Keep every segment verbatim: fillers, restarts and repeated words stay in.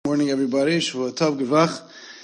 Morning, everybody. Shavua Tov Gevach.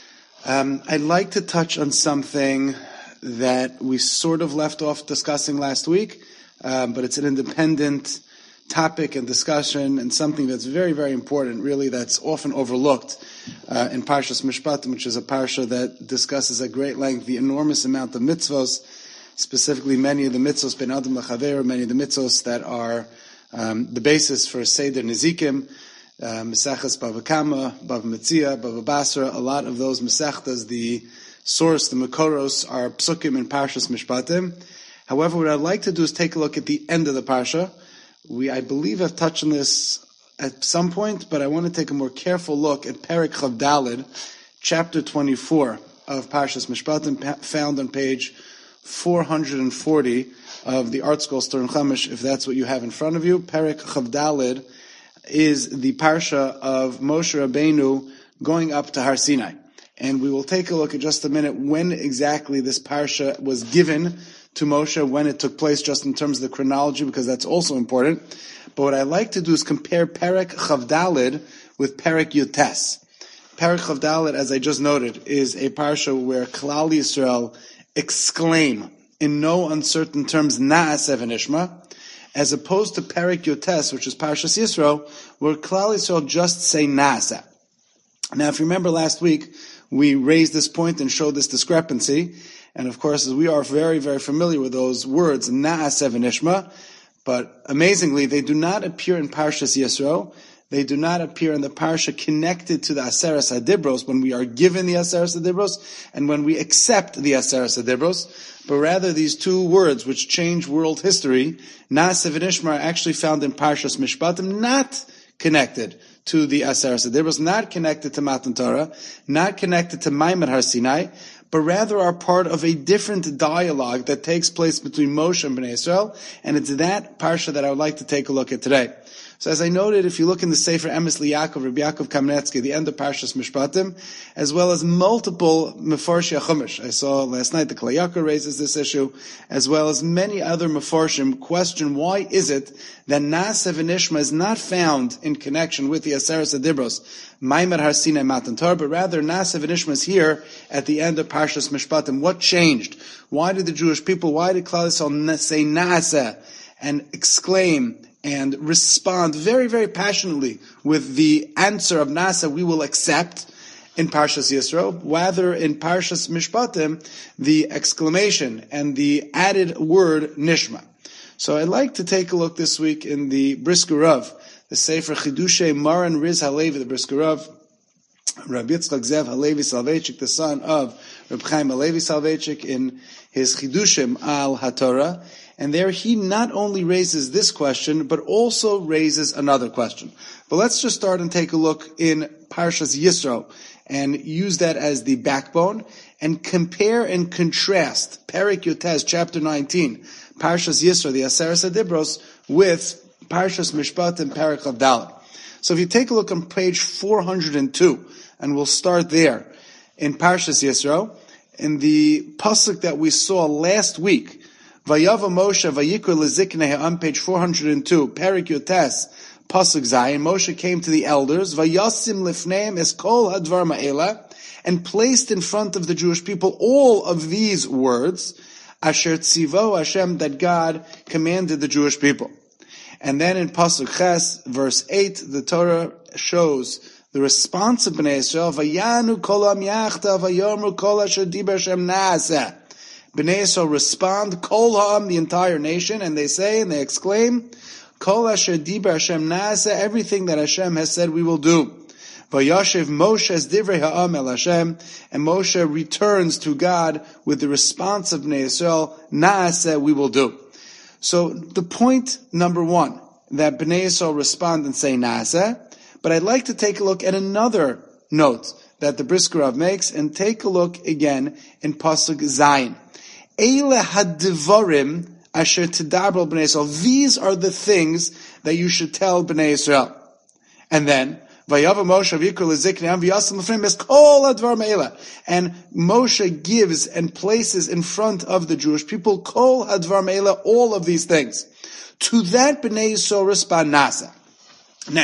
Um, I'd like to touch on something that we sort of left off discussing last week, um, but it's an independent topic and discussion, and something that's very, very important, really, that's often overlooked uh, in Parshas Mishpatim, which is a parsha that discusses at great length the enormous amount of mitzvos, specifically many of the mitzvos ben Adam l'chaver, many of the mitzvos that are um, the basis for Seder Nezikim, Mesechas Bava Kama, Bava Metzia, Bava Basra. A lot of those Mesechtas, the source, the Makoros, are psukim in Parshas Mishpatim. However, what I'd like to do is take a look at the end of the parsha. We, I believe, have touched on this at some point, but I want to take a more careful look at Perek Chav Daled, chapter twenty-four of Parshas Mishpatim, found on page four hundred forty of the Art Scroll Stern Chumash, if that's what you have in front of you. Perek Chav Daled is the parsha of Moshe Rabbeinu going up to Har Sinai. And we will take a look in just a minute when exactly this parsha was given to Moshe, when it took place, just in terms of the chronology, because that's also important. But what I like to do is compare Perek Chav Daled with Perek Yutes. Perek Chav Daled, as I just noted, is a parsha where Klal Yisrael exclaim in no uncertain terms, Na'aseh v'nishma, as opposed to Perek Yotes, which is Parshas Yisro, where Klal Yisrael just say Na'aseh. Now, if you remember last week, we raised this point and showed this discrepancy, and of course, as we are very, very familiar with those words, Na'aseh v'nishma, but amazingly, they do not appear in Parshas Yisro. They do not appear in the parsha connected to the Aseres HaDibros, when we are given the Aseres HaDibros, and when we accept the Aseres HaDibros, but rather these two words which change world history, Na'aseh v'nishma, are actually found in Parshas Mishpatim, not connected to the Aseres HaDibros, not connected to Matan Torah, not connected to Maimed Har Sinai, but rather are part of a different dialogue that takes place between Moshe and Bnei Israel, and it's that parsha that I would like to take a look at today. So as I noted, if you look in the Sefer Emes L'Yaakov, Rabbi Yaakov Kamenetsky, the end of Parshas Mishpatim, as well as multiple Mefarshei Chumash. I saw last night the Kli Yakar raises this issue, as well as many other Mefarshim question why is it that Na'aseh v'nishma is not found in connection with the Aseres HaDibros, Maimed Har Sinai, Matan Torah, but rather Na'aseh v'nishma is here at the end of Parshas Mishpatim. What changed? Why did the Jewish people, why did Klal Yisrael say Na'aseh and exclaim and respond very, very passionately with the answer of Na'aseh, we will accept, in Parshas Yisro, rather in Parshas Mishpatim, the exclamation and the added word Nishma. So I'd like to take a look this week in the Brisker Rav, the Sefer Chidushei Maran Riz Halevi, the Brisker Rav, Rabbi Yitzchak Zev Halevi Soloveitchik, the son of Reb Chaim Halevi Soloveitchik, in his Chidushim al HaTorah. And there he not only raises this question, but also raises another question. But let's just start and take a look in Parshas Yisro and use that as the backbone and compare and contrast Perek Yotes, chapter nineteen, Parshas Yisro, the Aseres HaDibros, with Parshas Mishpatim, Perek Chav Daled. So if you take a look on page four hundred two, and we'll start there in Parshas Yisro, in the pasuk that we saw last week, Vayava Moshe Vayikra Leziknei, on page four hundred two, Perek Yotes, pasuk Zayin. Moshe came to the elders, Vayasim Lifneim Es Kol Hadvar Ma'ela, and placed in front of the Jewish people all of these words, Asher Tzivo Hashem, that God commanded the Jewish people. And then in pasuk Ches, verse eight, the Torah shows the response of Bnei Yisrael, Vayanu Kol Am Yachta Vayomru Kol Asher Diber Hashem Na'aseh. Bnei Yisrael respond, Kol Ha'am, the entire nation, and they say and they exclaim, Kol Asher Diber Hashem Na'aseh, everything that Hashem has said we will do. Vayashiv Moshe es Divrei Ha'am El Hashem, and Moshe returns to God with the response of Bnei Yisrael, Na'aseh, we will do. So the point number one, that Bnei Yisrael respond and say Na'aseh, but I'd like to take a look at another note that the Brisker Rav makes, and take a look again in pasuk Zayin. Eile hadvarim asher tedabro b'nei Yisrael. These are the things that you should tell Bnei Yisrael. And then, Vayava Moshe v'yikra leziknei v'yasim l'fneim es kol hadvar me'ela. And Moshe gives and places in front of the Jewish people kol hadvar me'ela, all of these things. To that Bnei Yisrael respond Na'aseh. Now,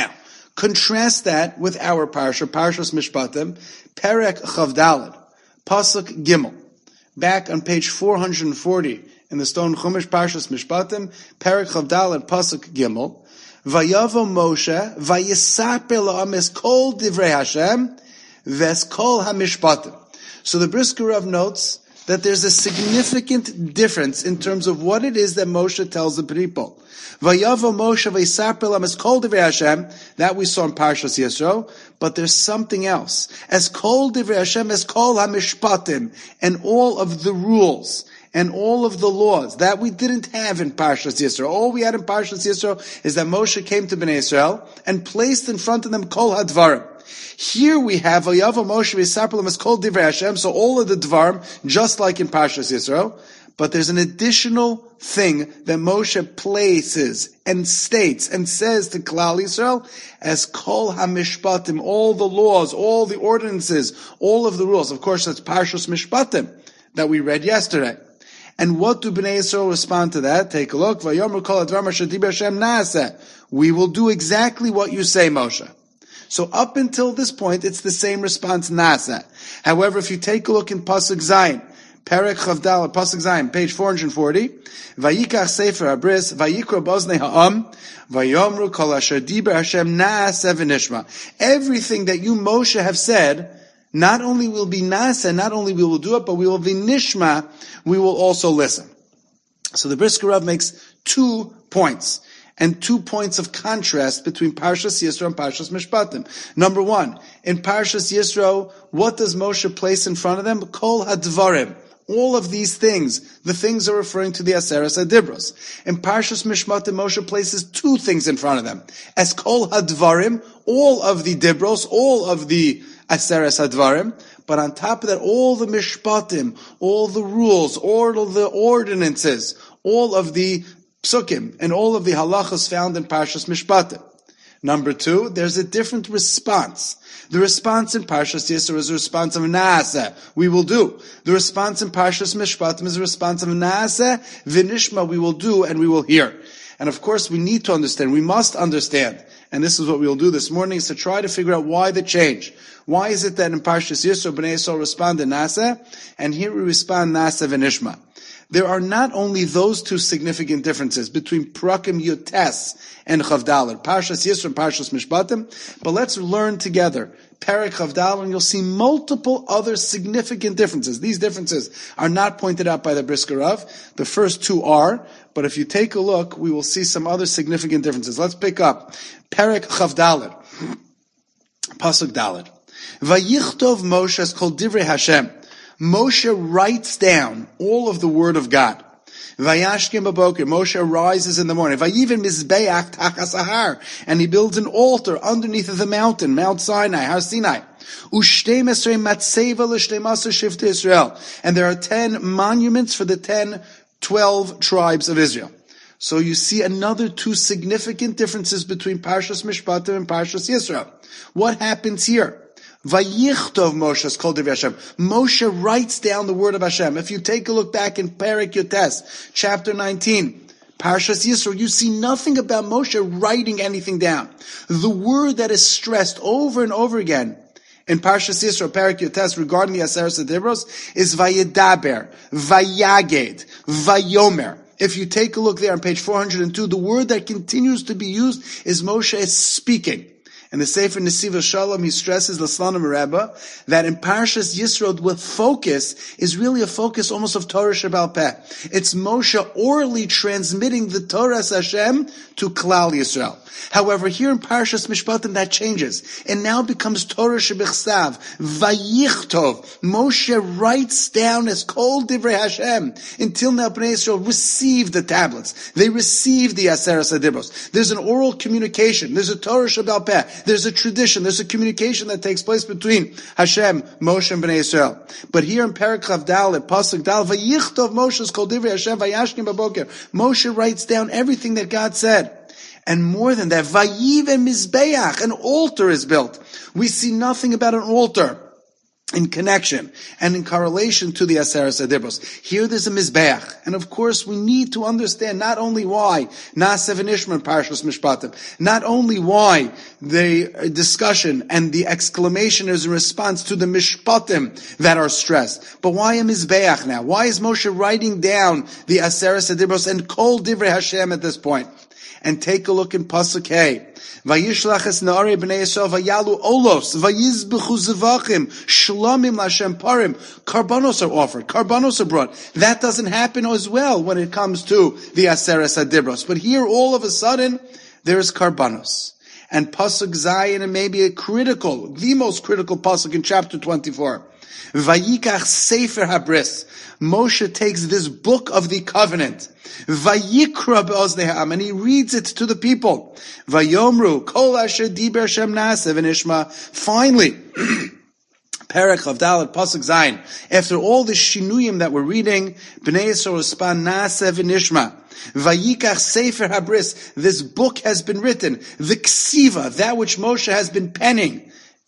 Contrast that with our parsha, Parshas Mishpatim, Perek Chavdalad, Pasuk Gimel. Back on page four hundred forty in the Stone Chumash, Parshas Mishpatim, Perek Chavdalad, Pasuk Gimel. Vayavo Moshe, Vayisaper la'am es kol divrei Hashem, ves kol hamishpatim. So the Brisker Rav notes that there's a significant difference in terms of what it is that Moshe tells the people. Vayavo Moshe vaysaper la'am es kol divrei Hashem, that we saw in Parshas Yisro, but there's something else. As kol divrei Hashem, as kol hamishpatim, and all of the rules and all of the laws that we didn't have in Parshas Yisro. All we had in Parshas Yisro is that Moshe came to Bnei Israel and placed in front of them kol hadvarim. Here we have Vayavo Moshe v'yisaper la'am es kol divrei Hashem, so all of the dvarim, just like in Parshas Yisro. But there's an additional thing that Moshe places and states and says to Klal Yisrael as kol hamishpatim, all the laws, all the ordinances, all of the rules. Of course, that's Parshas Mishpatim that we read yesterday. And what do Bnei Yisrael respond to that? Take a look. Vayomer kol hadvarim asher diber Hashem na'aseh. We will do exactly what you say, Moshe. So up until this point, it's the same response, na'aseh. However, if you take a look in Pasuk Zayin, Perek Chavdal, Pasuk Zayin, page four hundred forty, Vayikach Sefer Abris, Vayikro Boznei Ha'am, Vayomru kol asher diber Hashem na'aseh v'nishma. Everything that you, Moshe, have said, not only will be nasa, not only we will do it, but we will be nishma, we will also listen. So the Brisker Rav makes two points, and two points of contrast between Parshas Yisro and Parshas Mishpatim. Number one, in Parshas Yisro, what does Moshe place in front of them? Kol hadvarim. All of these things, the things are referring to the Aseres HaDibros. In Parshas Mishpatim, Moshe places two things in front of them. As Kol hadvarim, all of the Dibros, all of the Aseres HaDvarim, but on top of that, all the Mishpatim, all the rules, all of the ordinances, all of the Psukim, and all of the halachas found in Parshas Mishpatim. Number two, there's a different response. The response in Parshas Yisro is a response of Naaseh, we will do. The response in Parshas Mishpatim is a response of Naaseh, V'nishma, we will do and we will hear. And of course, we need to understand, we must understand, and this is what we will do this morning, is to try to figure out why the change. Why is it that in Parshas Yisro, Bnei Yisrael respond to Naaseh, and here we respond Naaseh V'nishma? There are not only those two significant differences between Prakim Yotes and Chavdalar, Parshas Yisro and Parshas Mishpatim, but let's learn together Perek Chavdalar, and you'll see multiple other significant differences. These differences are not pointed out by the Brisker Rav. The first two are, but if you take a look, we will see some other significant differences. Let's pick up Perek Chavdalar, Pasuk Dalet. Vayichtov Moshe es kol divrei Hashem. Moshe writes down all of the word of God. Vayashkim b'boker. Moshe rises in the morning. Vayiven mizbeach tachas ahar, and he builds an altar underneath of the mountain, Mount Sinai, Har Sinai. Ushtem esrei matzeva l'shtem asar shivtei Israel, and there are ten monuments for the ten, twelve tribes of Israel. So you see another two significant differences between Parshas Mishpatim and Parshas Yisro. What happens here? Vayichtov Moshe is called Divrei Hashem. Moshe writes down the word of Hashem. If you take a look back in Perek Yotes, chapter nineteen, Parshas Yisro, you see nothing about Moshe writing anything down. The word that is stressed over and over again in Parshas Yisro, Perek Yotes, regarding the Aseres HaDibros, is Vayedaber, Vayaged, Vayomer. If you take a look there on page four hundred two, the word that continues to be used is Moshe is speaking. In the Sefer Nesiva Shalom, he stresses Laslanim Rebbe that in Parshas Yisro, the focus is really a focus almost of Torah Shebal Peh. It's Moshe orally transmitting the Torah Hashem to Klal Yisrael. However, here in Parshas Mishpatim, that changes. It now becomes Torah Shebichsav, Vayichtov. Moshe writes down as Kol Divrei Hashem. Until now, Bnei Yisrael received the tablets. They received the Aseres HaDibros. There's an oral communication. There's a Torah Shebal Peh. There's a tradition. There's a communication that takes place between Hashem, Moshe, and Bnei Yisrael. But here in Perek Chavdal, Pasuk Dal, Vayichtov Moshe Kol Divrei Hashem, Vayashkim b'boker. Moshe writes down everything that God said. And more than that, Vayiv and Mizbeach, an altar is built. We see nothing about an altar in connection and in correlation to the Aseret Adibros. Here there's a Mizbeach. And of course we need to understand not only why Naaseh v'Nishma in Parshas Mishpatim, not only why the discussion and the exclamation is in response to the Mishpatim that are stressed, but why a Mizbeach now? Why is Moshe writing down the Aseret Adibros and Kol Divrei Hashem at this point? And take a look in Pasuk Hey. Vayishlach es na'arei b'nei Yisrael vayalu olos vayizbechu zevachim shlomim l'Hashem parim. Karbanos are offered. Karbanos are brought. That doesn't happen as well when it comes to the Aseret Adibros. But here, all of a sudden, there is Karbanos. And Pasuk Zayin, and maybe a critical, the most critical Pasuk in chapter twenty-four. Vayikach Sefer Habris. Moshe takes this book of the covenant, Vayikra be'oznei ha'am, and he reads it to the people. Vayomru kol asher diber Shem Naaseh v'Nishma. Finally, Perek Chavdalet Pasuk Zayin. After all the shinuyim that we're reading, Bnei Yisrael respond Naaseh v'Nishma. Vayikach Sefer Habris. This book has been written. The Ksiva, that which Moshe has been penning.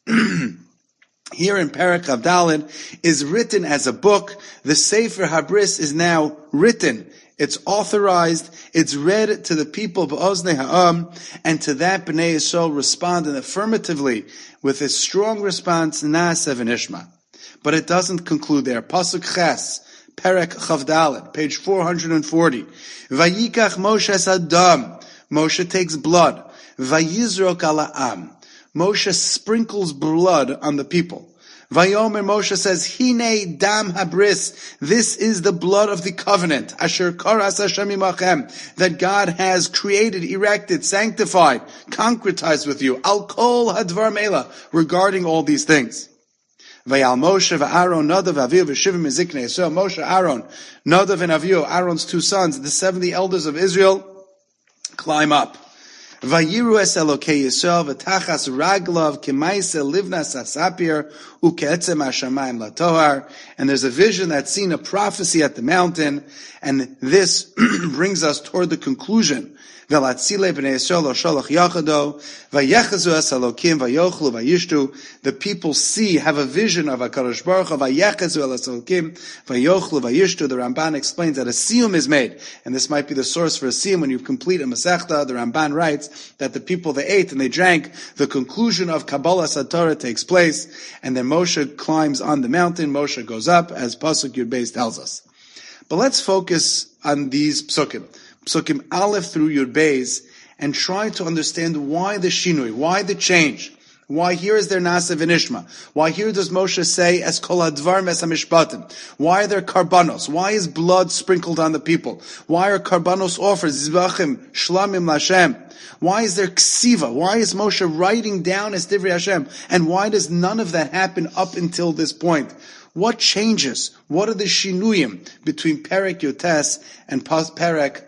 Here in Perek Chavdalet is written as a book. The Sefer Habris is now written. It's authorized. It's read to the people b'oznei ha'am, and to that Bnei Yisrael respond affirmatively with a strong response, Naaseh v'Nishma. But it doesn't conclude there. Pasuk Ches, Perek Chavdalet, page four hundred forty. Vayikach Moshe es Adam. Moshe takes blood. Vayizrok ala am. Moshe sprinkles blood on the people. Vayomer, Moshe says, Hine dam habris. This is the blood of the covenant. Asher karas Hashem imachem. That God has created, erected, sanctified, concretized with you. Al kol hadvar mela. Regarding all these things. Vayal Moshe v'Aaron Nadav Avihu v'shivim miziknei. So Moshe, Aaron, Nadav and Avihu, Aaron's two sons, the seventy elders of Israel, climb up. Vayiru es Elokei Yisrael v'tachas raglav k'maise livnas asapir u'ke'etzem hashamayim latohar. And there's a vision that's seen, a prophecy at the mountain, and this brings us toward the conclusion. V'latzile b'nei Yisrael lo sholach yachado vayechazu es Elokim vayochlu vayishtu. The people see, have a vision of HaKadosh Baruch Hu vayechazu es Elokim vayochlu vayishtu. The Ramban explains that a siyum is made, and this might be the source for a siyum. When you complete a Masechta, the Ramban writes that the people, they ate and they drank. The conclusion of Kabbalah Satorah takes place, and then Moshe climbs on the mountain. Moshe goes up, as Pasuk Yud Beis tells us. But let's focus on these psukim. Psukim Aleph through Yud Beis, and try to understand why the shinui, why the change, why here is there Naaseh v'Nishma, why here does Moshe say as kol hadvar mes hamishpatim, why are there karbanos, why is blood sprinkled on the people, why are karbanos offered, zibachim shlamim l'Hashem, why is there ksiva, why is Moshe writing down as divrei Hashem, and why does none of that happen up until this point? What changes? What are the shinuyim between Perek Yotes and Perek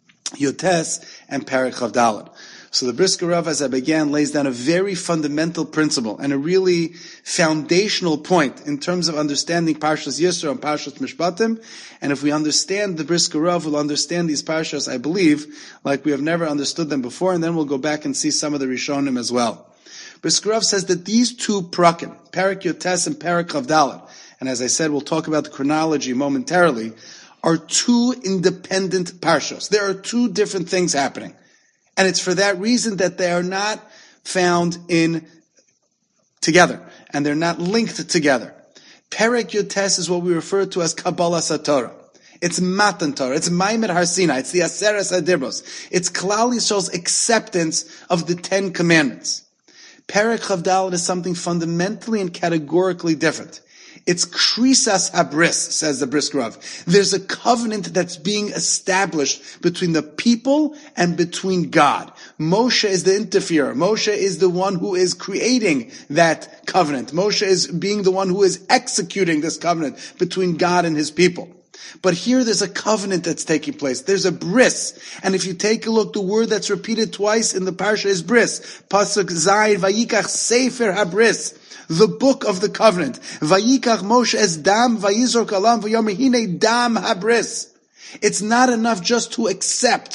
Yotes and Perek Chavdalet? So the Brisker Rav, as I began, lays down a very fundamental principle and a really foundational point in terms of understanding Parshas Yisro and Parshas Mishpatim. And if we understand the Brisker Rav, we'll understand these Parshas, I believe, like we have never understood them before, and then we'll go back and see some of the Rishonim as well. Brisker Rav says that these two prakim, Perek Yotes and Perek Chavdalet, and as I said, we'll talk about the chronology momentarily, are two independent parshas. There are two different things happening. And it's for that reason that they are not found in together. And they're not linked together. Perek Yotes is what we refer to as Kabbalah Satorah. It's Matan Torah. It's Maimed Har Sinai. It's the Aseret Adibros. It's Klal Yisrael's acceptance of the Ten Commandments. Perek Chavdalet is something fundamentally and categorically different. It's Krisas Habris, says the Brisker Rav. There's a covenant that's being established between the people and between God. Moshe is the interferer. Moshe is the one who is creating that covenant. Moshe is being the one who is executing this covenant between God and his people. But here there's a covenant that's taking place. There's a bris. And if you take a look, the word that's repeated twice in the parsha is bris. Pasuk Zayin, Vayikach Sefer Habris. The book of the covenant. Vayikach Moshe es dam vayizrok alam vayomer hine dam habris. It's not enough just to accept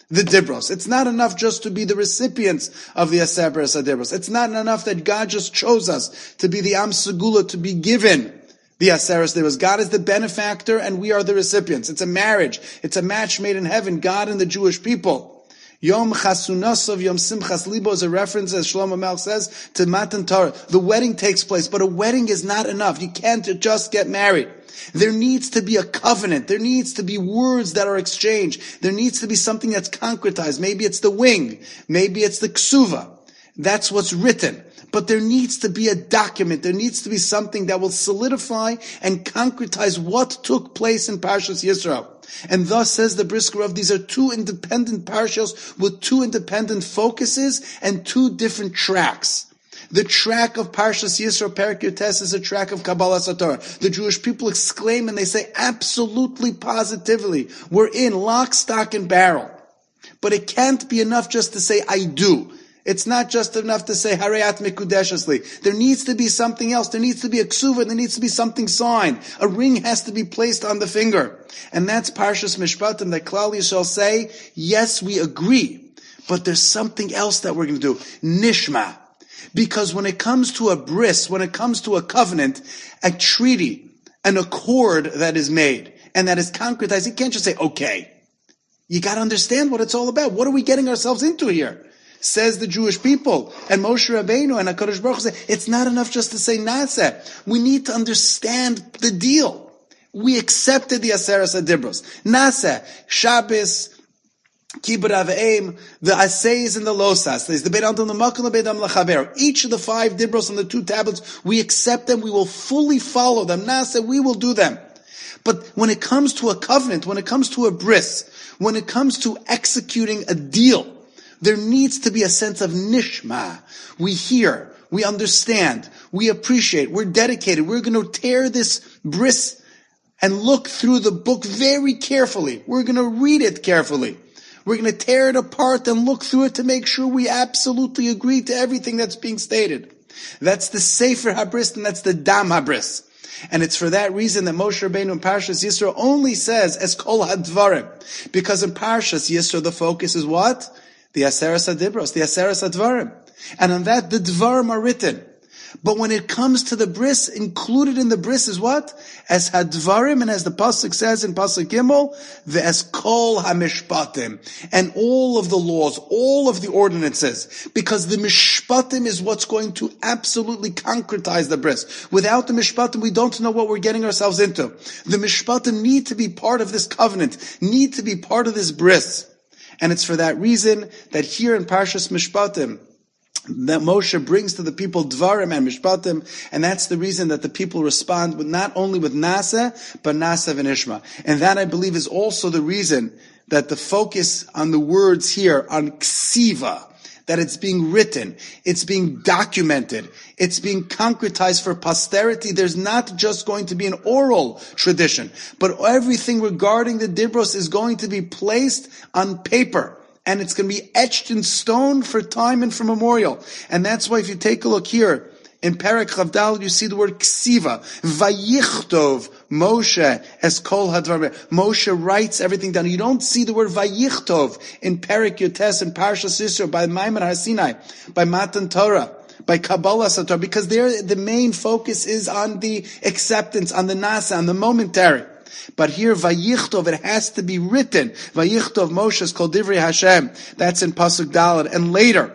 the Dibros. It's not enough just to be the recipients of the Aser Beres HaDibros. It's not enough that God just chose us to be the Am Segula, to be given the Aser HaDibros. God is the benefactor and we are the recipients. It's a marriage. It's a match made in heaven, God and the Jewish people. Yom Chasunasov, Yom Simchas Libo is a reference, as Shlomo Melch says, to Matan Torah. The wedding takes place, but a wedding is not enough. You can't just get married. There needs to be a covenant. There needs to be words that are exchanged. There needs to be something that's concretized. Maybe it's the wing. Maybe it's the ksuva. That's what's written. But there needs to be a document. There needs to be something that will solidify and concretize what took place in Parshas Yisro. And thus says the Brisker Rav, these are two independent parshas with two independent focuses and two different tracks. The track of Parshas Yisro, Perek Yotes, is a track of Kabbalah Satorah. The Jewish people exclaim and they say absolutely, positively, we're in lock, stock, and barrel. But it can't be enough just to say, I do. It's not just enough to say, Harayat Mikudeshesli. There needs to be something else. There needs to be a ksuva. There needs to be something signed. A ring has to be placed on the finger. And that's Parshas Mishpatim, that Klal Yisrael say, yes, we agree. But there's something else that we're going to do. Nishma. Because when it comes to a bris, when it comes to a covenant, a treaty, an accord that is made, and that is concretized, you can't just say, okay. You got to understand what it's all about. What are we getting ourselves into here? Says the Jewish people, and Moshe Rabbeinu and HaKadosh Baruch Hu say, it's not enough just to say Naseh. We need to understand the deal. We accepted the Aseres HaDibros. Naseh, Shabbos, Kibbur Aveim, the Asayis and the Losas. There's the Beit Adam L'Makol, the Beit Adam L'Chaber. Each of the five Dibros on the two tablets, we accept them, we will fully follow them. Naseh, we will do them. But when it comes to a covenant, when it comes to a bris, when it comes to executing a deal, there needs to be a sense of nishma. We hear, we understand, we appreciate, we're dedicated. We're going to tear this bris and look through the book very carefully. We're going to read it carefully. We're going to tear it apart and look through it to make sure we absolutely agree to everything that's being stated. That's the Sefer HaBris and that's the Dam HaBris. And it's for that reason that Moshe Rabbeinu in Parshas Yisro only says as Kol HaDvarim. Because in Parshas Yisro the focus is what? The Aseres HaDibros, the Aseres HaDvarim. And on that, the Dvarim are written. But when it comes to the bris, included in the bris is what? As HaDvarim, and as the Pasuk says in Pasuk Gimel, Ve'es Kol HaMishpatim. And all of the laws, all of the ordinances. Because the Mishpatim is what's going to absolutely concretize the bris. Without the Mishpatim, we don't know what we're getting ourselves into. The Mishpatim need to be part of this covenant, need to be part of this bris. And it's for that reason that here in Parshas Mishpatim, that Moshe brings to the people Dvarim and Mishpatim, and that's the reason that the people respond with not only with Naseh, but Naseh v'Nishma. And that, I believe, is also the reason that the focus on the words here, on Ksiva, that it's being written, it's being documented, it's being concretized for posterity. There's not just going to be an oral tradition, but everything regarding the Dibros is going to be placed on paper. And it's going to be etched in stone for time and for memorial. And that's why if you take a look here, in Perek Chavdal, you see the word Ksiva. Vayichtov Moshe es kol hadvar. Moshe writes everything down. You don't see the word Vayichtov in Perek Yotes and Parshas Yisro by Maimon HaSinai, by Matan Torah, by Kabbalah Satorah, because there the main focus is on the acceptance, on the nasa, on the momentary. But here, Vayichtov, it has to be written. Vayichtov Moshe is called Divrei Hashem. That's in Pasuk Daled. And later,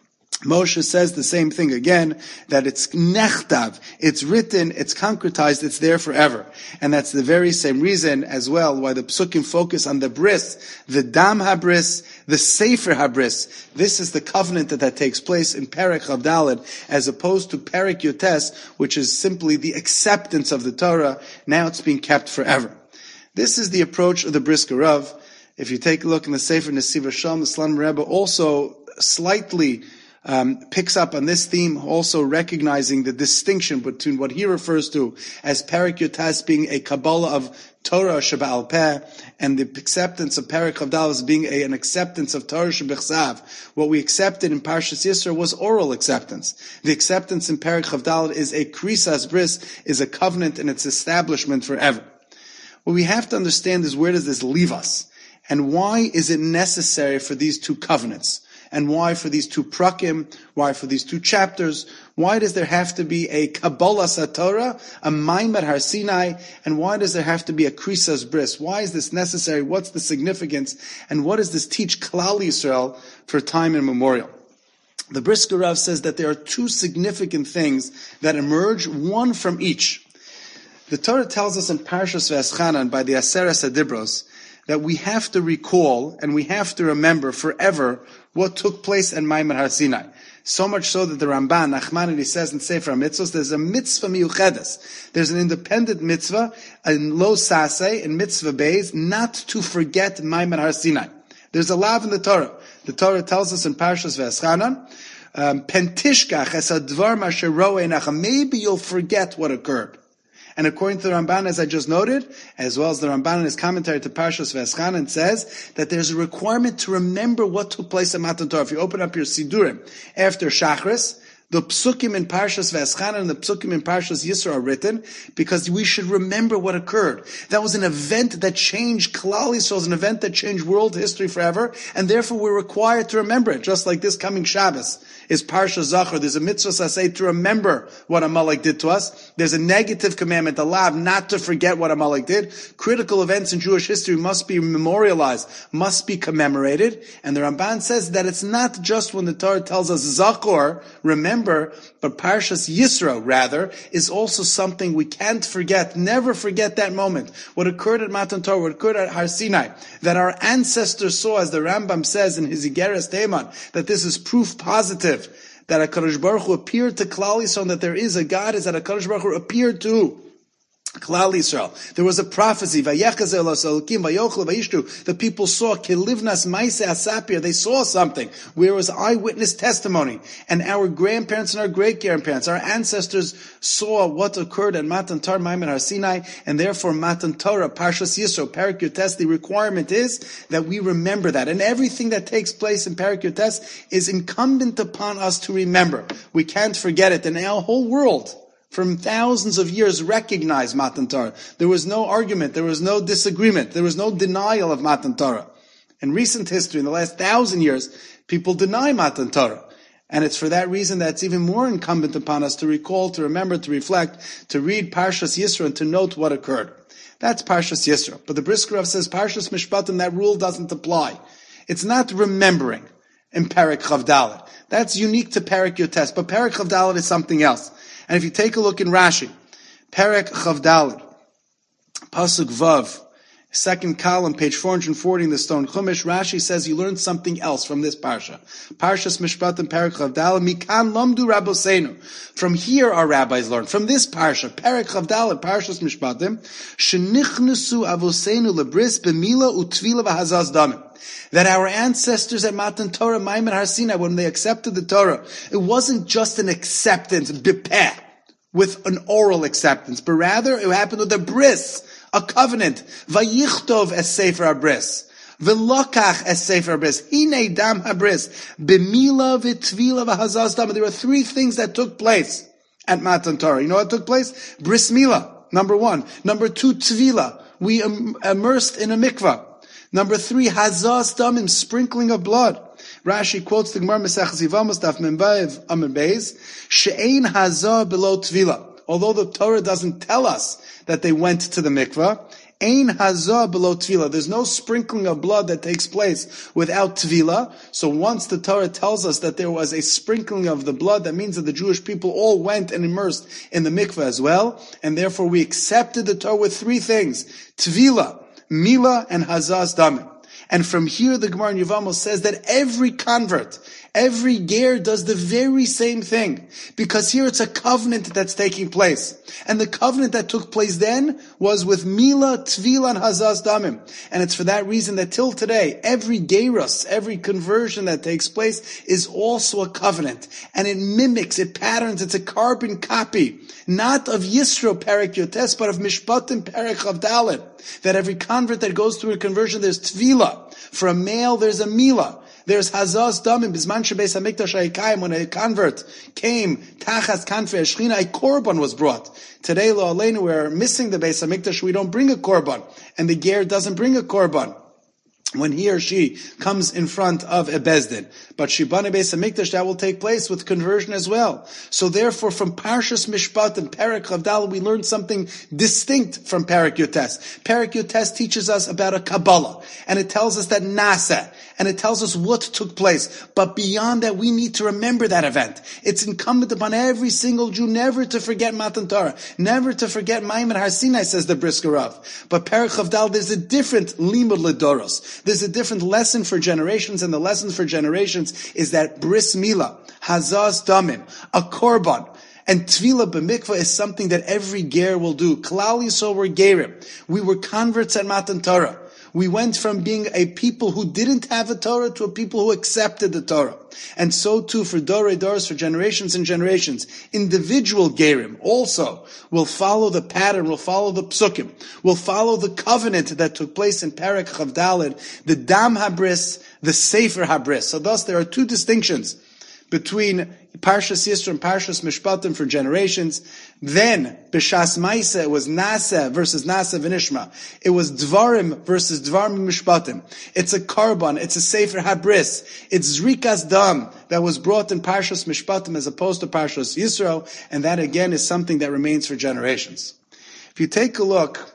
Moshe says the same thing again, that it's nechtav, it's written, it's concretized, it's there forever. And that's the very same reason as well why the psukim focus on the bris, the dam habris, the sefer habris. This is the covenant that, that takes place in Perek Chavdaled, as opposed to Perek Yotes, which is simply the acceptance of the Torah. Now it's being kept forever. This is the approach of the Brisker Rav. If you take a look in the Sefer Nesiv Shalom, the Slonim Rebbe also slightly Um, picks up on this theme, also recognizing the distinction between what he refers to as Perek Yotes being a Kabbalah of Torah Sheba'al Peh, and the acceptance of Perek Chavdal as being a, an acceptance of Torah Shebichsav. What we accepted in Parshas Yisro was oral acceptance. The acceptance in Perek Chavdal is a Krisas Bris, is a covenant and its establishment forever. What we have to understand is, where does this leave us? And why is it necessary for these two covenants? And why for these two prakim? Why for these two chapters? Why does there have to be a Kabbalah Satorah, a Maimed Har Sinai, and why does there have to be a Krisas Bris? Why is this necessary? What's the significance? And what does this teach Klal Yisrael for time immemorial? The Brisker Rav says that there are two significant things that emerge, one from each. The Torah tells us in Parshas V'eschanan by the Aseres Adibros that we have to recall and we have to remember forever what took place at Maimed Har Sinai. So much so that the Ramban, Nachmanides, says in Sefer HaMitzvos, there's a mitzvah miyuchedes. There's an independent mitzvah in Lo Saseh, in Mitzvah Beis, not to forget Maimed Har Sinai. There's a lav in the Torah. The Torah tells us in Parshas V'eschanan, um, Pentishkach es hadvar masher ro'ei nacham. Maybe you'll forget what occurred. And according to the Ramban, as I just noted, as well as the Ramban in his commentary to Parshas V'eschanan, says that there's a requirement to remember what took place at Matan Torah. If you open up your Sidurim after Shachris, the psukim in Parshas V'eschanan and the psukim in Parshas Yisro are written because we should remember what occurred. That was an event that changed Klal Yisrael, it was an event that changed world history forever, and therefore we're required to remember it, just like this coming Shabbos is Parsha Zachor. There's a mitzvah saseh to remember what Amalek did to us. There's a negative commandment, a lav, not to forget what Amalek did. Critical events in Jewish history must be memorialized, must be commemorated. And the Ramban says that it's not just when the Torah tells us Zachor, remember, but Parshas Yisro, rather, is also something we can't forget. Never forget that moment. What occurred at Matan Torah, what occurred at Har Sinai, that our ancestors saw, as the Rambam says in his Igeres Teman, that this is proof positive that HaKadosh Baruch Hu appeared to Klal Yisrael, that there is a God, is that HaKadosh Baruch Hu appeared to Klal Yisrael. There was a prophecy, the people saw, Kilivnas Maise Asapir, they saw something, where was eyewitness testimony, and our grandparents and our great-grandparents, our ancestors saw what occurred at Matan Torah, Maimed Har Sinai, and therefore Matan Torah, Parshas Yisro, Parak Yotes, the requirement is that we remember that, and everything that takes place in Parak Yotes is incumbent upon us to remember. We can't forget it, and our whole world from thousands of years recognized Matan Torah. There was no argument, there was no disagreement, there was no denial of Matan Torah. In recent history, in the last thousand years, people deny Matan Torah. And it's for that reason that it's even more incumbent upon us to recall, to remember, to reflect, to read Parshas Yisro and to note what occurred. That's Parshas Yisro. But the Brisker Rav says Parshas Mishpatim, that rule doesn't apply. It's not remembering in Parak Chav Dalet. That's unique to Parak Yotes, but Parak Chav Dalet is something else. And if you take a look in Rashi, Perek Chav Daled, Pasuk Vav, second column, page four hundred forty in the Stone Chumash, Rashi says you learned something else from this parsha. Parshas Mishpatim, Perek Chav Daled, Mikan Lamdu Rabboseinu. From here our rabbis learned, from this parsha, Perek Chav Daled, Parshas Mishpatim, Shenichnusu Avoseinu Lebris B'mila Utvila V'Hazaz Damim. That our ancestors at Matan Torah, Maimed Har Sinai, when they accepted the Torah, it wasn't just an acceptance, bipeh, with an oral acceptance, but rather it happened with a bris, a covenant. Vayichtov es sefer habris, v'lokach es sefer habris, hine dam habris, b'mila v'tvila v'hazaz dam. There were three things that took place at Matan Torah. You know what took place? Bris Mila, number one. Number two, tvila. We im- immersed in a mikvah. Number three, hazaz damim, sprinkling of blood. Rashi quotes the Gemara Mesechus Yevamos Daf Memvav Amud Beis, she'ein hazah below tvila. Although the Torah doesn't tell us that they went to the mikvah, ein hazah below tvila. There's no sprinkling of blood that takes place without tvila. So once the Torah tells us that there was a sprinkling of the blood, that means that the Jewish people all went and immersed in the mikvah as well, and therefore we accepted the Torah with three things: tvila, Mila, and Hazaz Damim. And from here the Gemara in Yevamos says that every convert, every ger does the very same thing. Because here it's a covenant that's taking place. And the covenant that took place then was with Mila, Tvila, and Hazaz Damim. And it's for that reason that till today, every gerus, every conversion that takes place is also a covenant. And it mimics, it patterns, it's a carbon copy. Not of Yisro Perek Yotes, but of Mishpatim Perek Chav Dalet. That every convert that goes through a conversion, there's Tvila. For a male, there's a Mila. There's Hazaz Damim, Bizman Shebeis HaMikdash HaYikayim, when a convert came, Tachas Kanfei Shechina, a korban was brought. Today, Lo Aleinu, we're missing the Beis HaMikdash, we don't bring a korban. And the ger doesn't bring a korban. when he or she comes in front of a Bezdin. But Shibane Beis HaMikdash, that will take place with conversion as well. So therefore, from Parshas Mishpat and Perek Chavdal, we learn something distinct from Perek Yotes. Perek Yotes teaches us about a Kabbalah, and it tells us that Nasa, and it tells us what took place. But beyond that, we need to remember that event. It's incumbent upon every single Jew never to forget Matan Torah, never to forget Maimon Har Sinai, says the Brisker Rav. But Perek Chavdal, there's a different limud ledoros. There's a different lesson for generations, and the lesson for generations is that bris milah, hazaz damim, a korban, and tvila b'mikvah is something that every ger will do. Klal Yisrael were gerim. We were converts at Matan Torah. We went from being a people who didn't have a Torah to a people who accepted the Torah. And so too for Dorei Doros, for generations and generations. Individual Gerim also will follow the pattern, will follow the Psukim, will follow the covenant that took place in Perek Chavdalid, the Dam Habris, the Sefer Habris. So thus there are two distinctions between Parshas Yisro and Parshas Mishpatim for generations. Then, B'Shas Maisa, it was Nasa versus Nasa V'Nishma. It was Dvarim versus Dvarim Mishpatim. It's a Karban, it's a Sefer Habris. It's Zrikas Dam that was brought in Parshas Mishpatim as opposed to Parshas Yisro, and that again is something that remains for generations. If you take a look,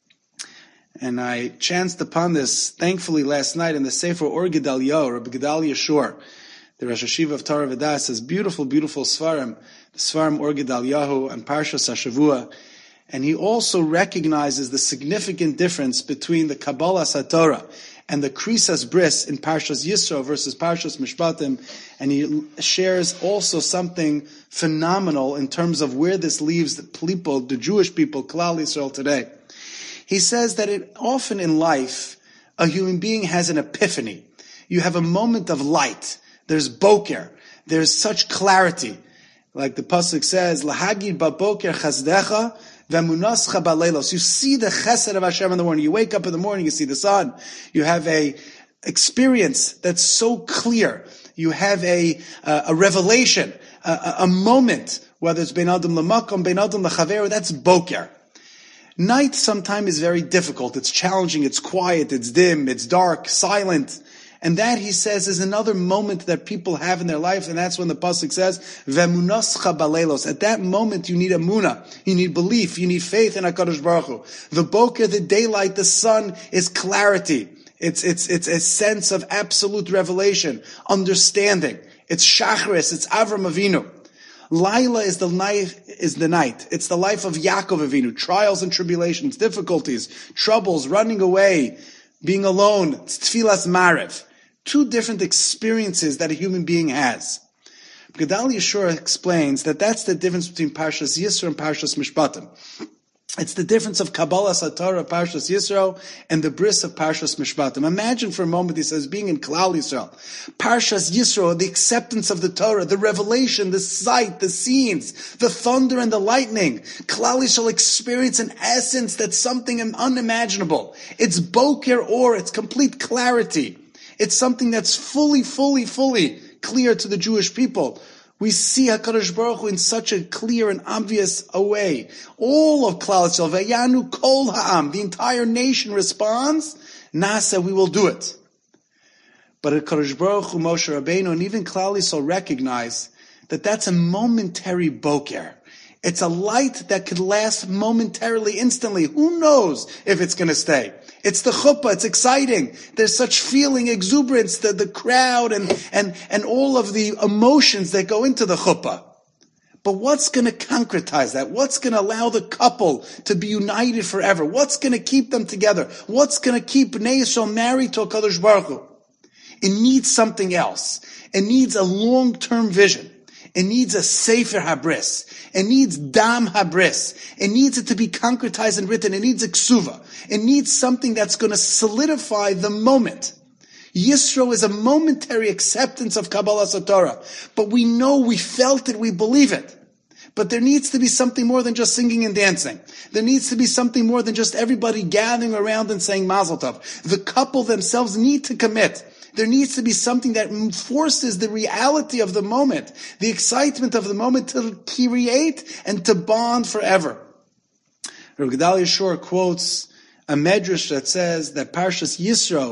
and I chanced upon this, thankfully, last night in the Sefer Or Gedaliyahu, Rabbi Gedalia Shor, the Rosh Hashiva of Torah V'Das, says beautiful, beautiful Svarim, the Svarim Or Gedaliyahu and Parshas HaShavua, and he also recognizes the significant difference between the Kabbalah HaTorah and the Krisas Bris in Parshas Yisro versus Parshas Mishpatim, and he shares also something phenomenal in terms of where this leaves the people, the Jewish people, Klal Yisrael today. He says that it, often in life, a human being has an epiphany. You have a moment of light. There's boker. There's such clarity. Like the pasuk says, Lahagid baboker chazdecha v'munascha baleilos. You see the chesed of Hashem in the morning. You wake up in the morning, you see the sun. You have a experience that's so clear. You have a uh, a revelation, a, a moment, whether it's bein adam l'makom, bein adam l'chaver, that's boker. Night sometimes is very difficult. It's challenging, it's quiet, it's dim, it's dark, silent. And that, he says, is another moment that people have in their life, and that's when the pasuk says, "Ve'munascha baleilos." At that moment, you need emunah, you need belief, you need faith in HaKadosh Baruch Hu. The boker, the daylight, the sun is clarity. It's it's it's a sense of absolute revelation, understanding. It's shachris, it's Avram Avinu. Laila is the night. Is the night. It's the life of Yaakov Avinu. Trials and tribulations, difficulties, troubles, running away, being alone. It's Tfilas Marev. Two different experiences that a human being has. Gedalia Shor explains that that's the difference between Parshas Yisro and Parshas Mishpatim. It's the difference of Kabbalah Satorah of Parshas Yisro and the bris of Parshas Mishpatim. Imagine for a moment, he says, being in Klal Yisrael. Parshas Yisro, the acceptance of the Torah, the revelation, the sight, the scenes, the thunder and the lightning. Klal Yisrael experience an essence that's something unimaginable. It's boker or, it's complete clarity. It's something that's fully, fully, fully clear to the Jewish people. We see HaKadosh Baruch Hu in such a clear and obvious a way. All of Klal Yisrael, Vayanu Kol Ha'am, the entire nation responds, Nasa, we will do it. But HaKadosh Baruch Hu, Moshe Rabbeinu, and even Klal Yisrael recognize that that's a momentary boker. It's a light that could last momentarily, instantly. Who knows if it's going to stay? It's the chuppah. It's exciting. There's such feeling, exuberance, the, the crowd and, and, and all of the emotions that go into the chuppah. But what's going to concretize that? What's going to allow the couple to be united forever? What's going to keep them together? What's going to keep Bnei Yisrael married to HaKadosh Baruch Hu? It needs something else. It needs a long-term vision. It needs a Sefer Habris. It needs Dam Habris. It needs it to be concretized and written. It needs a ksuva. It needs something that's going to solidify the moment. Yisro is a momentary acceptance of Kabbalah Satorah. But we know, we felt it, we believe it. But there needs to be something more than just singing and dancing. There needs to be something more than just everybody gathering around and saying Mazel Tov. The couple themselves need to commit. There needs to be something that forces the reality of the moment, the excitement of the moment to create and to bond forever. Rav Gedalia Shor quotes a medrash that says that Parshas Yisro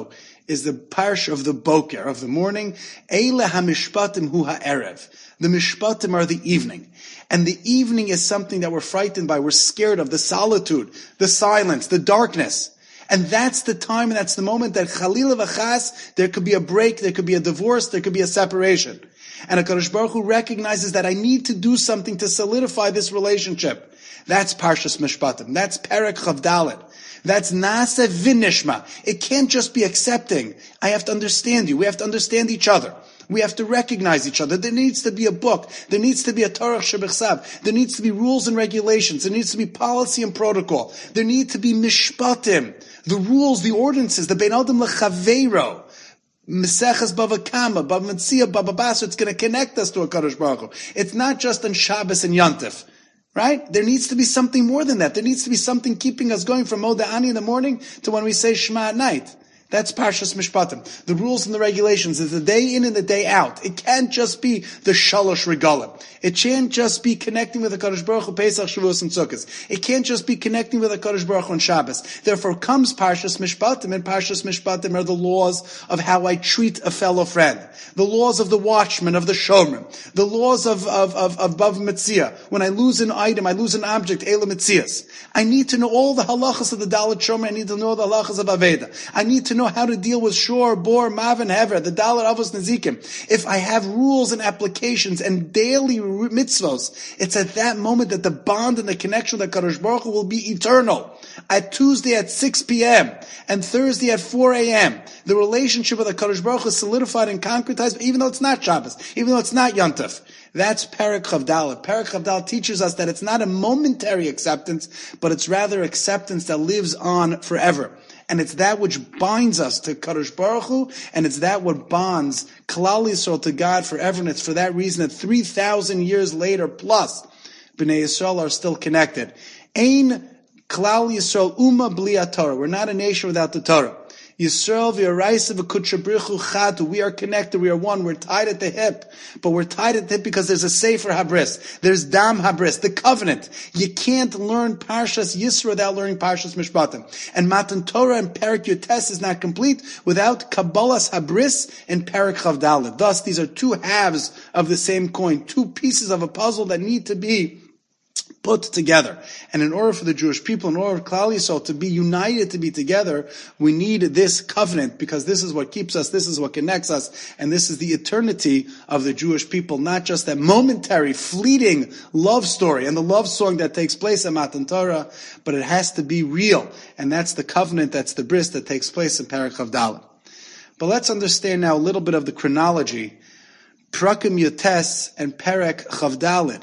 is the parsha of the boker, of the morning. Eile hamishpatim hu ha'erev. The mishpatim are the evening. And the evening is something that we're frightened by, we're scared of, the solitude, the silence, the darkness. And that's the time, and that's the moment that chalila v'chas, there could be a break, there could be a divorce, there could be a separation. And HaKadosh Baruch Hu recognizes that I need to do something to solidify this relationship. That's Parshas Mishpatim. That's Perek Chavdalet. That's Nase Vinishma. It can't just be accepting. I have to understand you. We have to understand each other. We have to recognize each other. There needs to be a book. There needs to be a Torah Shebechsav. There needs to be rules and regulations. There needs to be policy and protocol. There need to be Mishpatim. The rules, the ordinances, the Bein Adam Lechaveiro. Meseches Bava Kama, Bava Metzia, Bava Basra. It's going to connect us to a Kadosh Baruch Hu. It's not just on Shabbos and Yontif. Right? There needs to be something more than that. There needs to be something keeping us going from Modeh Ani in the morning to when we say Shema at night. That's Parshas Mishpatim. The rules and the regulations is the day in and the day out. It can't just be the Shalosh Regalim. It can't just be connecting with the Kadosh Baruch Hu Pesach, Shavuos, and Sukkot. It can't just be connecting with the Kadosh Baruch Hu on Shabbos. Therefore comes Parshas Mishpatim, and Parshas Mishpatim are the laws of how I treat a fellow friend. The laws of the watchman, of the showman. The laws of, of, of, of Bav Metzia. When I lose an item, I lose an object, Eila Metzias. I need to know all the halachas of the Dalet Shomer. I need to know the halachas of Aveda. I need to know how to deal with Shor, Bor, Mav, and Hever, the Dalet Avos Nezikim. If I have rules and applications and daily mitzvos, it's at that moment that the bond and the connection with the Kadosh Baruch Hu will be eternal. At Tuesday at six p.m. and Thursday at four a.m., the relationship with the Kadosh Baruch Hu is solidified and concretized, even though it's not Shabbos, even though it's not Yontif. That's Perek Chavdalet. Perek Chavdalet teaches us that it's not a momentary acceptance, but it's rather acceptance that lives on forever. And it's that which binds us to Kadosh Baruch Hu, and it's that what bonds Klal Yisrael to God forever. And it's for that reason that three thousand years later plus, Bnei Yisrael are still connected. Ein Klal Yisrael Uma Bli Torah. We're not a nation without the Torah. Yisrael v'Yaraisa v'Kutshabrichu Chatu. We are connected. We are one. We're tied at the hip, but we're tied at the hip because there's a Sefer Habris. There's Dam Habris, the covenant. You can't learn Parshas Yisro without learning Parshas Mishpatim. And Matan Torah and Perek Yotes is not complete without Kabbalas Habris and Perek Chavdalet. Thus, these are two halves of the same coin, two pieces of a puzzle that need to be put together. And in order for the Jewish people, in order for Klal Yisrael to be united, to be together, we need this covenant, because this is what keeps us, this is what connects us, and this is the eternity of the Jewish people, not just that momentary, fleeting love story and the love song that takes place at Matan Torah, but it has to be real. And that's the covenant, that's the bris that takes place in Perek Chavdalet. But let's understand now a little bit of the chronology. Prakim Yotes and Perek Chavdalet.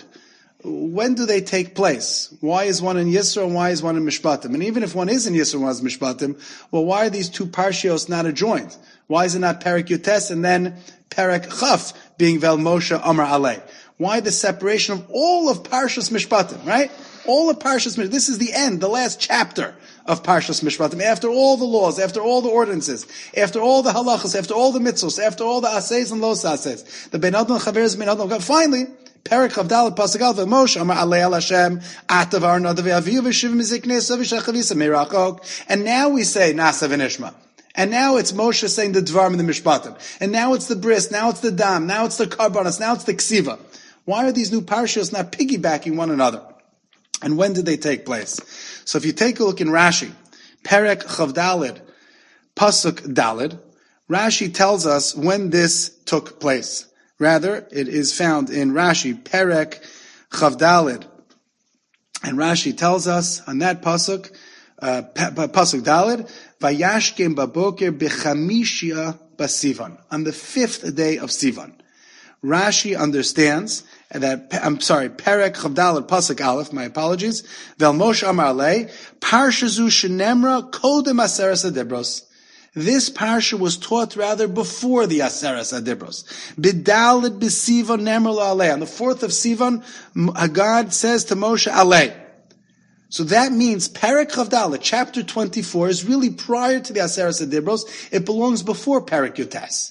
When do they take place? Why is one in Yisro and why is one in Mishpatim? And even if one is in Yisro and one is Mishpatim, well, why are these two parshios not adjoined? Why is it not Perek Yotes and then Perek Chaf being Vel Moshe Amar Alei? Why the separation of all of Parshas Mishpatim, right? All of Parshas Mishpatim. This is the end, the last chapter of Parshas Mishpatim. After all the laws, after all the ordinances, after all the halachas, after all the mitzvos, after all the ases and los ases, the Ben Adam Chaveres Ben Adam, finally, Perek Chavdalet Pasuk Aleph Moshe Amar Alei Al Hashem Atavar Nadav Aviv V'Shiv Miziknei Sovish Achavisa Meirachok. And now we say Nasa V'Nishma. And now it's Moshe saying the Dvarim and the Mishpatim. And now it's the Bris, now it's the Dam, now it's the Karbanos, now it's the Ksiva. Why are these new parashas not piggybacking one another? And when did they take place? So if you take a look in Rashi, Perek Chavdalet Pasuk Daled, Rashi tells us when this took place. Rather, it is found in Rashi, Perek Chavdalet. And Rashi tells us on that pasuk, uh, pasuk Daled, Vayashkem baboker bechamishia basivan, on the fifth day of Sivan. Rashi understands that, I'm sorry, Perek Chavdalet pasuk Aleph, my apologies, Vel Moshe Amar Alei, Parshazu shenemra kodem aseres adibros. This parsha was taught rather before the Aseres Adibros. B'dalet b'Sivan nemer la'alei. On the fourth of Sivan, God says to Moshe, Alei. So that means Perek Chavdalet, chapter twenty-four, is really prior to the Aseres Adibros. It belongs before Perek Yotes.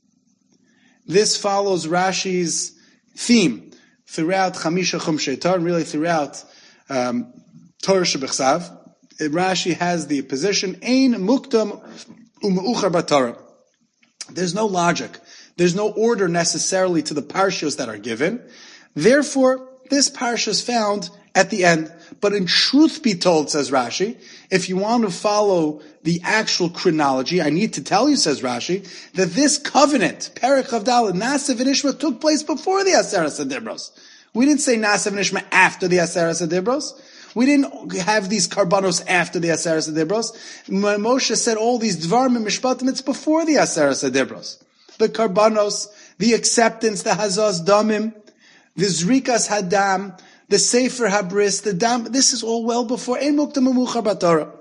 This follows Rashi's theme throughout Chamisha Chumshei Torah, and really throughout um, Torah Shebechsav. Rashi has the position, Ein Muktam u'me'uchar b'Torah. There's no logic. There's no order necessarily to the parshas that are given. Therefore, this parsha is found at the end. But in truth be told, says Rashi, if you want to follow the actual chronology, I need to tell you, says Rashi, that this covenant, Perek Chavdal, Naaseh v'Nishma, took place before the Aseres HaDibros. We didn't say Naaseh v'Nishma after the Aseres HaDibros. We didn't have these karbanos after the Aseres HaDibros. When Moshe said all these dvarim and mishpatim, it's before the Aseres HaDibros. The karbanos, the acceptance, the hazaz damim, the zrikas hadam, the sefer habris, the dam, this is all well before ein muktam u'muchar b'Torah.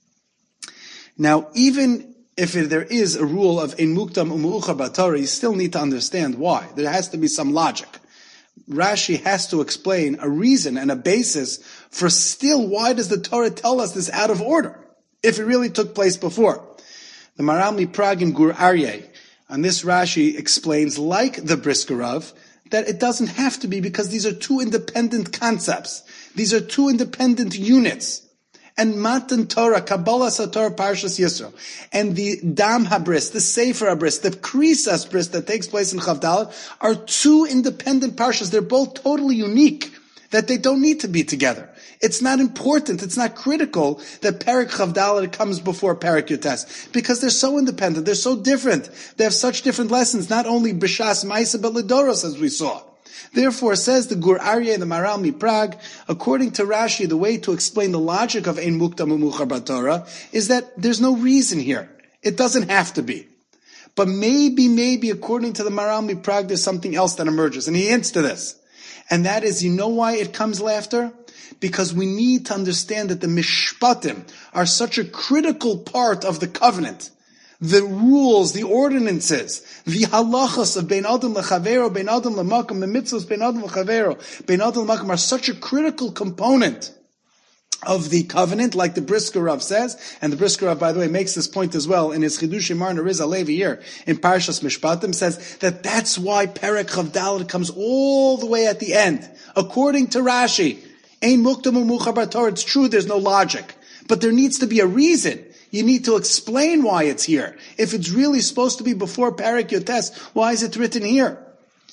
Now, even if there is a rule of ein muktam u'muchar b'Torah, you still need to understand why. There has to be some logic. Rashi has to explain a reason and a basis for still why does the Torah tell us this out of order, if it really took place before. The Maharal MiPrague in Gur Aryeh, on this Rashi explains, like the Brisker Rav, that it doesn't have to be because these are two independent concepts. These are two independent units. And Matan Torah, Kabbalah Sator, Parshas Yisro, and the Dam Habris, the Sefer Habris, the Krisas Bris that takes place in Chavdal are two independent parshas. They're both totally unique, that they don't need to be together. It's not important, it's not critical that Perek Chavdal comes before Perek Yotes, because they're so independent, they're so different. They have such different lessons, not only B'Shas Maisa, but Lidoros, as we saw. Therefore, says the Gur Aryeh and the Maharal MiPrague, according to Rashi, the way to explain the logic of Ein Muktam u'Muchar b'Torah is that there's no reason here. It doesn't have to be. But maybe, maybe, according to the Maharal MiPrague, there's something else that emerges. And he hints to this. And that is, you know why it comes after? Because we need to understand that the mishpatim are such a critical part of the covenant. The rules, the ordinances, the halachas of Bein Adam Lechavero, Bein Adam Lemakom, the mitzvahs Bein Adam Lechavero, Bein Adam Lemakom are such a critical component of the covenant, like the Brisker Rav says, and the Brisker Rav, by the way, makes this point as well in his Chidushei Mar Neriz Alevi here in Parshas Mishpatim, says that that's why Perek Chavdal comes all the way at the end. According to Rashi, Ein Muktam u'Muchar b'Torah, it's true, there's no logic, but there needs to be a reason. You need to explain why it's here. If it's really supposed to be before Perek Yotes, why is it written here?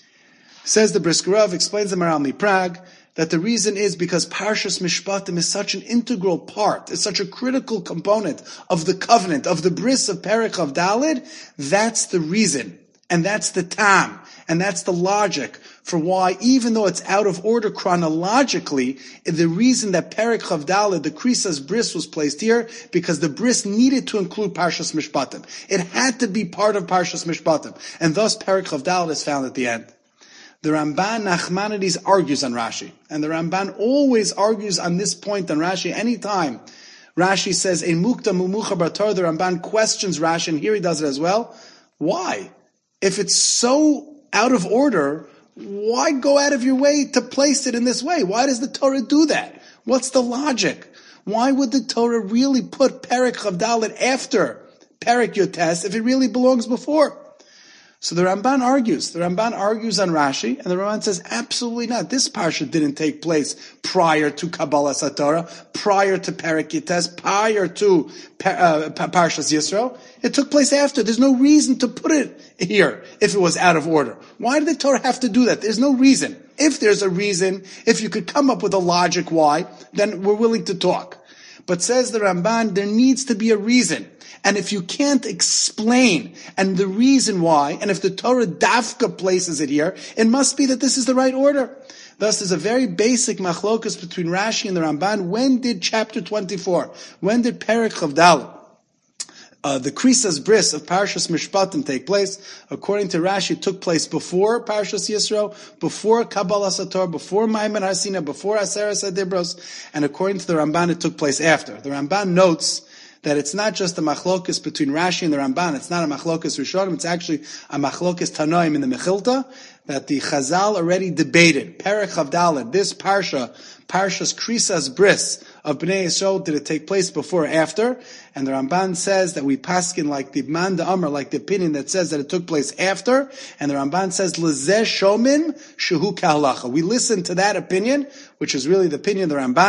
Says the Brisker Rav, explains the Maharal MiPrague, that the reason is because Parshas Mishpatim is such an integral part, it's such a critical component of the covenant, of the bris of Perek Chavdalid. That's the reason. And that's the tam. And that's the logic for why, even though it's out of order chronologically, the reason that Perek Chavdalid, the Krisas bris, was placed here, because the bris needed to include Parshas Mishpatim. It had to be part of Parshas Mishpatim. And thus Perek Chavdalid is found at the end. The Ramban Nachmanides argues on Rashi. And the Ramban always argues on this point on Rashi anytime Rashi says, Ein Muktam u'Muchar b'Torah, the Ramban questions Rashi, and here he does it as well. Why? If it's so out of order, why go out of your way to place it in this way? Why does the Torah do that? What's the logic? Why would the Torah really put Perek Chavdalid after Perek Yotes if it really belongs before? So the Ramban argues. The Ramban argues on Rashi, and the Ramban says, absolutely not. This parsha didn't take place prior to Kabbalah Satorah, prior to Perek Yotes, prior to uh, Parshas Yisro. It took place after. There's no reason to put it here if it was out of order. Why did the Torah have to do that? There's no reason. If there's a reason, if you could come up with a logic why, then we're willing to talk. But says the Ramban, there needs to be a reason. And if you can't explain and the reason why, and if the Torah dafka places it here, it must be that this is the right order. Thus, there's a very basic machlokus between Rashi and the Ramban. When did chapter twenty-four, when did Perek Chavdalid, uh, the Krisas bris of Parshas Mishpatim take place? According to Rashi, it took place before Parshas Yisro, before Kabbalah Sator, before Maimon Har Sinai, before Aseres HaDibros, and according to the Ramban, it took place after. The Ramban notes that it's not just a machlokus between Rashi and the Ramban, it's not a machlokus Rishonim, it's actually a machlokus Tanoim in the Mechilta, that the Chazal already debated. Perek Chavdalid, this parsha, Parshas Krisas bris of Bnei Yisrael, did it take place before or after? And the Ramban says that we paskin like the Man de Amar, like the opinion that says that it took place after, and the Ramban says, Lezeh Shomim Shehu Kahalacha. We listen to that opinion, which is really the opinion of the Ramban,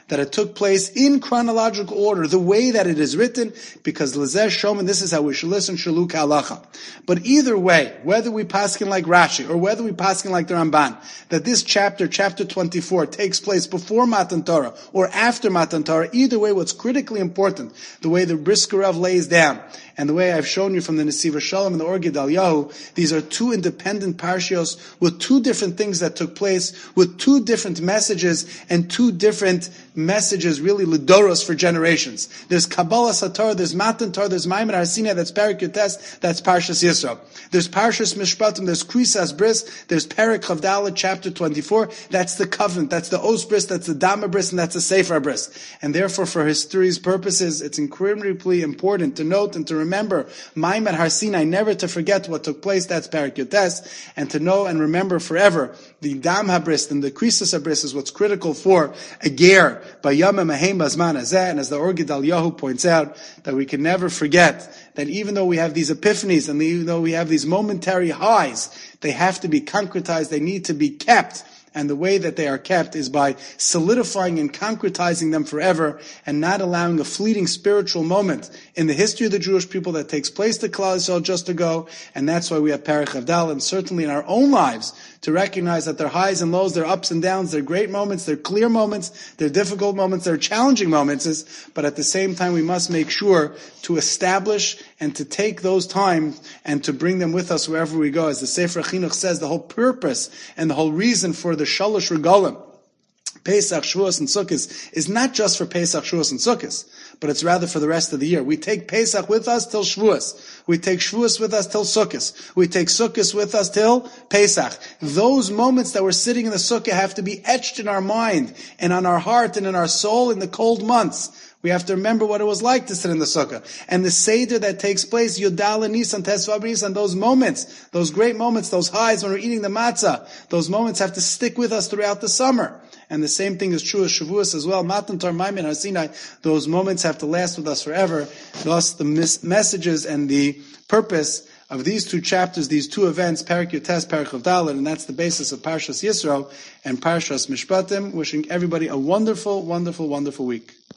that it took place in chronological order, the way that it is written, because Lezeh Shom, and this is how we should listen, Shalu K'Halacha. But either way, whether we paskin like Rashi, or whether we paskin like the Ramban, that this chapter, chapter twenty-four, takes place before Matan Torah, or after Matan Torah, either way, what's critically important, the way the Brisker Rav lays down, and the way I've shown you from the Nesiva Shalom and the Or Gedaliyahu, these are two independent parshios with two different things that took place, with two different messages, and two different messages, really Lidoros for generations. There's Kabbalah Sator, there's Matan Torah, there's Maimon Har Sinai, that's Perek Yotes, that's Parshas Yisro. There's Parshas Mishpatim, there's Krisas Bris, there's Perek Chavdalah, chapter twenty-four, that's the covenant, that's the Os Bris, that's the Dama Bris, and that's the Sefer Bris. And therefore, for history's purposes, it's incredibly important to note and to remember Maimon Har Sinai, never to forget what took place, that's Perek Yotes, and to know and remember forever the Dam HaBris and the Krisas HaBris is what's critical for a ger, Bayama Mahem Bazman Hazeh, and as the Or Gedaliyahu points out, that we can never forget that even though we have these epiphanies and even though we have these momentary highs, they have to be concretized, they need to be kept. And the way that they are kept is by solidifying and concretizing them forever and not allowing a fleeting spiritual moment in the history of the Jewish people that takes place to Klal Yisrael just to go. And that's why we have Perek Chavdalah, and certainly in our own lives, to recognize that their highs and lows, their ups and downs, their great moments, their clear moments, their difficult moments, their challenging moments, is, but at the same time we must make sure to establish and to take those times and to bring them with us wherever we go. As the Sefer Chinuch says, the whole purpose and the whole reason for the Shalosh Regalim, Pesach, Shavuos, and Sukkot, is not just for Pesach, Shavuos, and Sukkot, but it's rather for the rest of the year. We take Pesach with us till Shavuos. We take Shavuos with us till Sukkot. We take Sukkot with us till Pesach. Those moments that we're sitting in the Sukkah have to be etched in our mind and on our heart and in our soul in the cold months. We have to remember what it was like to sit in the Sukkah. And the Seder that takes place, Yudal Nisan, Tesvav Nisan, those moments, those great moments, those highs when we're eating the matzah, those moments have to stick with us throughout the summer. And the same thing is true of Shavuos as well. Matan Torah, Maimon Har Sinai, those moments have to last with us forever. Thus, the mis- messages and the purpose of these two chapters, these two events, Perek Yotes, Perek Chavdalah, and that's the basis of Parshas Yisro and Parshas Mishpatim. Wishing everybody a wonderful, wonderful, wonderful week.